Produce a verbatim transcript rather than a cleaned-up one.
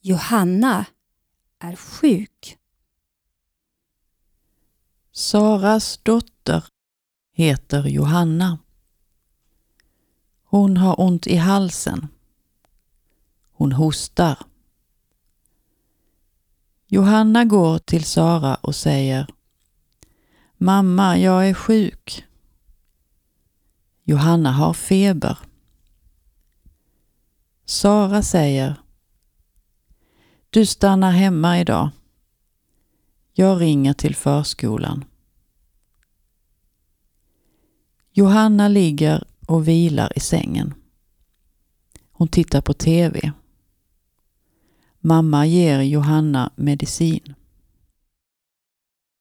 Johanna är sjuk. Saras dotter heter Johanna. Hon har ont i halsen. Hon hostar. Johanna går till Sara och säger: Mamma, jag är sjuk. Johanna har feber. Sara säger: Du stannar hemma idag. Jag ringer till förskolan. Johanna ligger och vilar i sängen. Hon tittar på T V. Mamma ger Johanna medicin.